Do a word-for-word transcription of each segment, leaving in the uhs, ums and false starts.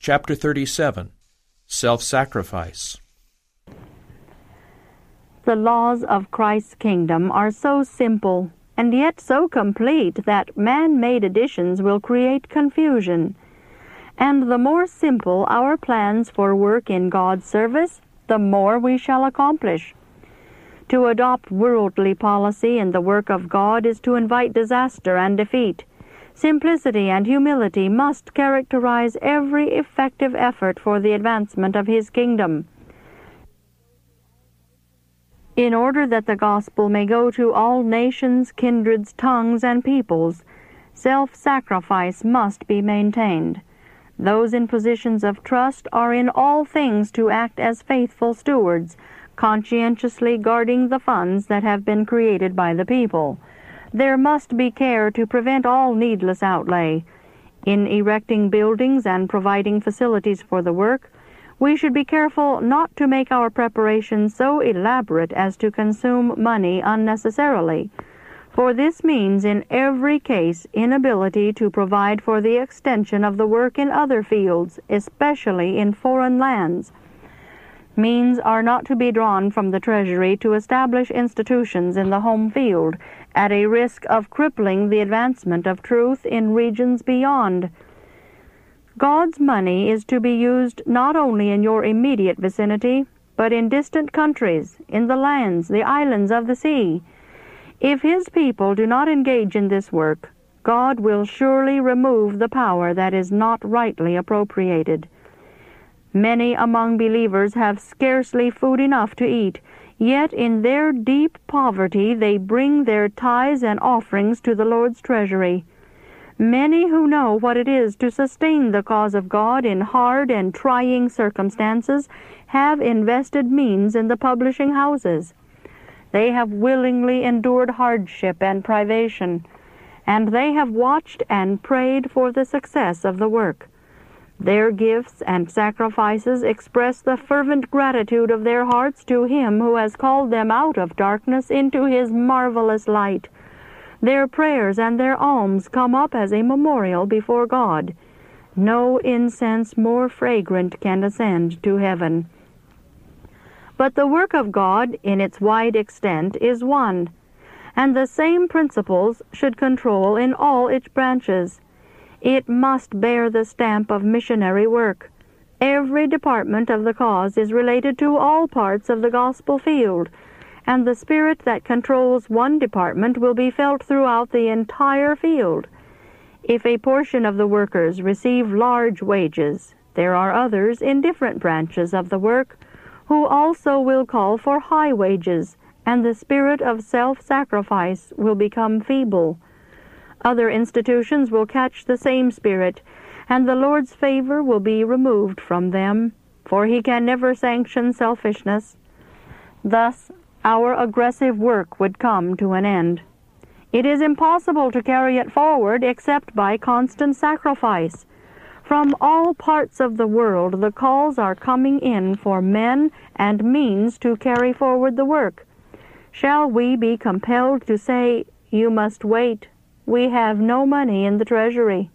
Chapter thirty-seven. Self-Sacrifice. The laws of Christ's kingdom are so simple and yet so complete that man-made additions will create confusion. And the more simple our plans for work in God's service, the more we shall accomplish. To adopt worldly policy in the work of God is to invite disaster and defeat. Simplicity and humility must characterize every effective effort for the advancement of His kingdom. In order that the gospel may go to all nations, kindreds, tongues, and peoples, self-sacrifice must be maintained. Those in positions of trust are in all things to act as faithful stewards, conscientiously guarding the funds that have been created by the people. There must be care to prevent all needless outlay. In erecting buildings and providing facilities for the work, we should be careful not to make our preparations so elaborate as to consume money unnecessarily, for this means in every case inability to provide for the extension of the work in other fields, especially in foreign lands. Means are not to be drawn from the treasury to establish institutions in the home field, at a risk of crippling the advancement of truth in regions beyond. God's money is to be used not only in your immediate vicinity, but in distant countries, in the lands, the islands of the sea. If His people do not engage in this work, God will surely remove the power that is not rightly appropriated. Many among believers have scarcely food enough to eat, yet in their deep poverty they bring their tithes and offerings to the Lord's treasury. Many who know what it is to sustain the cause of God in hard and trying circumstances have invested means in the publishing houses. They have willingly endured hardship and privation, and they have watched and prayed for the success of the work. Their gifts and sacrifices express the fervent gratitude of their hearts to Him who has called them out of darkness into His marvelous light. Their prayers and their alms come up as a memorial before God. No incense more fragrant can ascend to heaven. But the work of God, in its wide extent, is one, and the same principles should control in all its branches. It must bear the stamp of missionary work. Every department of the cause is related to all parts of the gospel field, and the spirit that controls one department will be felt throughout the entire field. If a portion of the workers receive large wages, there are others in different branches of the work who also will call for high wages, and the spirit of self-sacrifice will become feeble. Other institutions will catch the same spirit, and the Lord's favor will be removed from them, for He can never sanction selfishness. Thus, our aggressive work would come to an end. It is impossible to carry it forward except by constant sacrifice. From all parts of the world the calls are coming in for men and means to carry forward the work. Shall we be compelled to say, "You must wait, we have no money in the treasury"?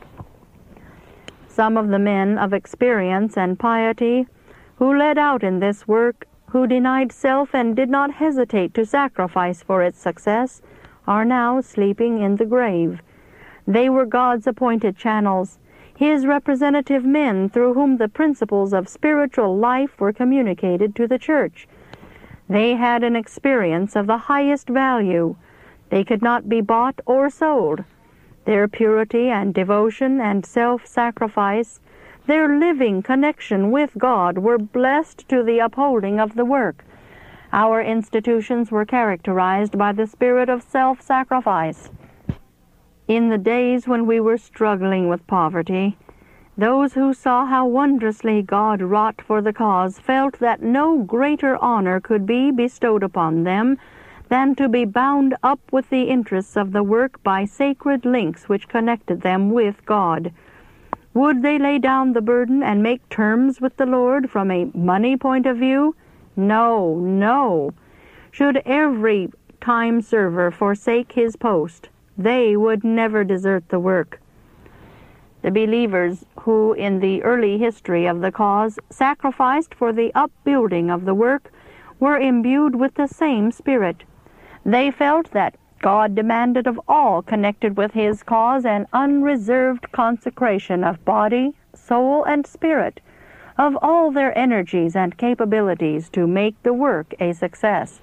Some of the men of experience and piety who led out in this work, who denied self and did not hesitate to sacrifice for its success, are now sleeping in the grave. They were God's appointed channels, His representative men through whom the principles of spiritual life were communicated to the church. They had an experience of the highest value. They could not be bought or sold. Their purity and devotion and self-sacrifice, their living connection with God, were blessed to the upholding of the work. Our institutions were characterized by the spirit of self-sacrifice. In the days when we were struggling with poverty, those who saw how wondrously God wrought for the cause felt that no greater honor could be bestowed upon them than to be bound up with the interests of the work by sacred links which connected them with God. Would they lay down the burden and make terms with the Lord from a money point of view? No, no. Should every time server forsake his post, they would never desert the work. The believers who, in the early history of the cause, sacrificed for the upbuilding of the work were imbued with the same spirit. They felt that God demanded of all connected with his cause an unreserved consecration of body, soul, and spirit, of all their energies and capabilities to make the work a success.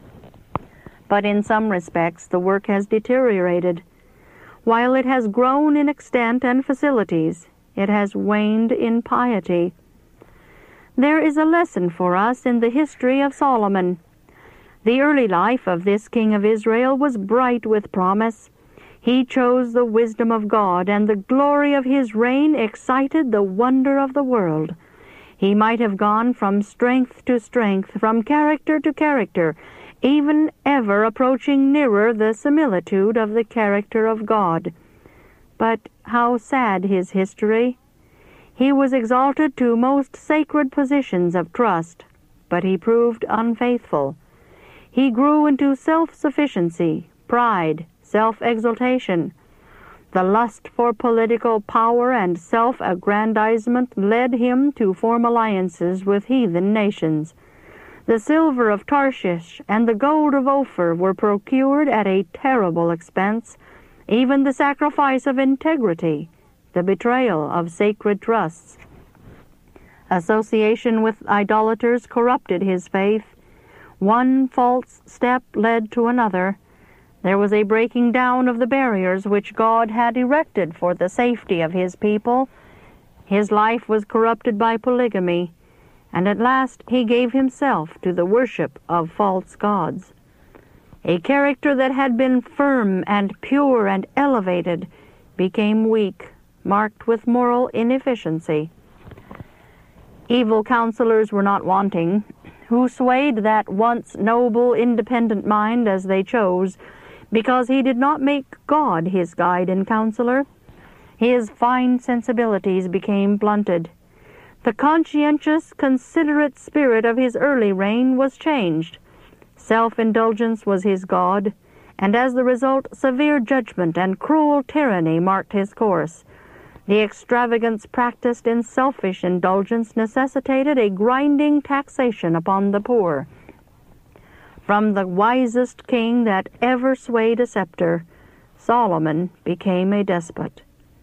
But in some respects the work has deteriorated. While it has grown in extent and facilities, it has waned in piety. There is a lesson for us in the history of Solomon. The early life of this king of Israel was bright with promise. He chose the wisdom of God, and the glory of his reign excited the wonder of the world. He might have gone from strength to strength, from character to character, even ever approaching nearer the similitude of the character of God. But how sad his history! He was exalted to most sacred positions of trust, but he proved unfaithful. He grew into self-sufficiency, pride, self-exaltation. The lust for political power and self-aggrandizement led him to form alliances with heathen nations. The silver of Tarshish and the gold of Ophir were procured at a terrible expense, even the sacrifice of integrity, the betrayal of sacred trusts. Association with idolaters corrupted his faith. One false step led to another. There was a breaking down of the barriers which God had erected for the safety of his people. His life was corrupted by polygamy, and at last he gave himself to the worship of false gods. A character that had been firm and pure and elevated became weak, marked with moral inefficiency. Evil counselors were not wanting, who swayed that once noble, independent mind as they chose, because he did not make God his guide and counselor. His fine sensibilities became blunted. The conscientious, considerate spirit of his early reign was changed. Self-indulgence was his god, and as the result, severe judgment and cruel tyranny marked his course. The extravagance practiced in selfish indulgence necessitated a grinding taxation upon the poor. From the wisest king that ever swayed a scepter, Solomon became a despot.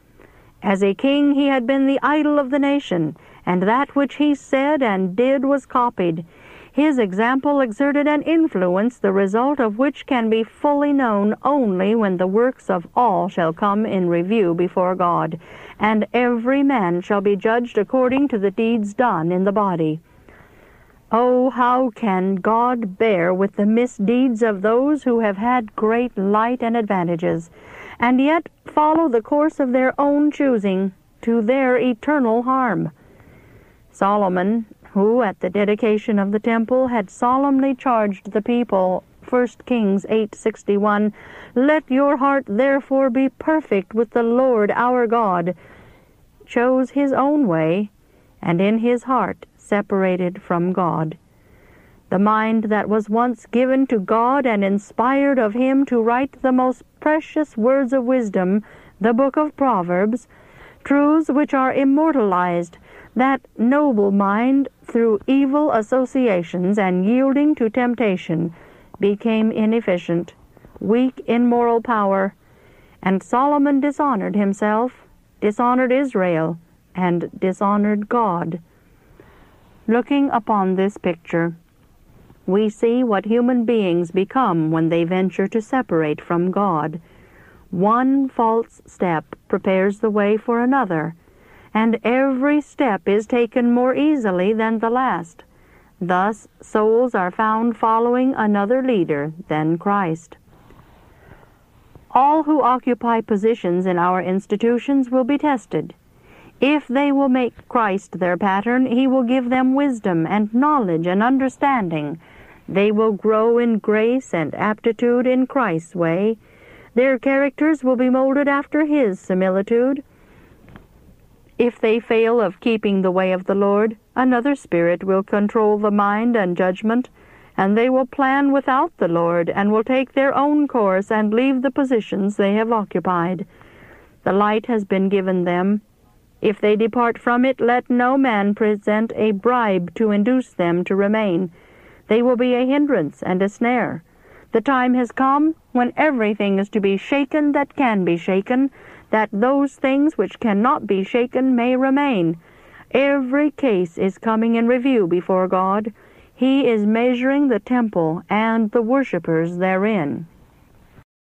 As a king he had been the idol of the nation, and that which he said and did was copied. His example exerted an influence, the result of which can be fully known only when the works of all shall come in review before God, and every man shall be judged according to the deeds done in the body. Oh, how can God bear with the misdeeds of those who have had great light and advantages, and yet follow the course of their own choosing to their eternal harm? Solomon, who at the dedication of the temple had solemnly charged the people, First Kings eight sixty-one, "Let your heart therefore be perfect with the Lord our God," chose his own way, and in his heart separated from God. The mind that was once given to God and inspired of him to write the most precious words of wisdom, the book of Proverbs, truths which are immortalized, that noble mind, through evil associations and yielding to temptation, became inefficient, weak in moral power, and Solomon dishonored himself, dishonored Israel, and dishonored God. Looking upon this picture, we see what human beings become when they venture to separate from God. One false step prepares the way for another, and every step is taken more easily than the last. Thus, souls are found following another leader than Christ. All who occupy positions in our institutions will be tested. If they will make Christ their pattern, he will give them wisdom and knowledge and understanding. They will grow in grace and aptitude in Christ's way. Their characters will be molded after his similitude. If they fail of keeping the way of the Lord, another spirit will control the mind and judgment, and they will plan without the Lord, and will take their own course and leave the positions they have occupied. The light has been given them, If they depart from it, let no man present a bribe to induce them to remain. They will be a hindrance and a snare. The time has come when everything is to be shaken that can be shaken, that those things which cannot be shaken may remain. Every case is coming in review before God. He is measuring the temple and the worshippers therein.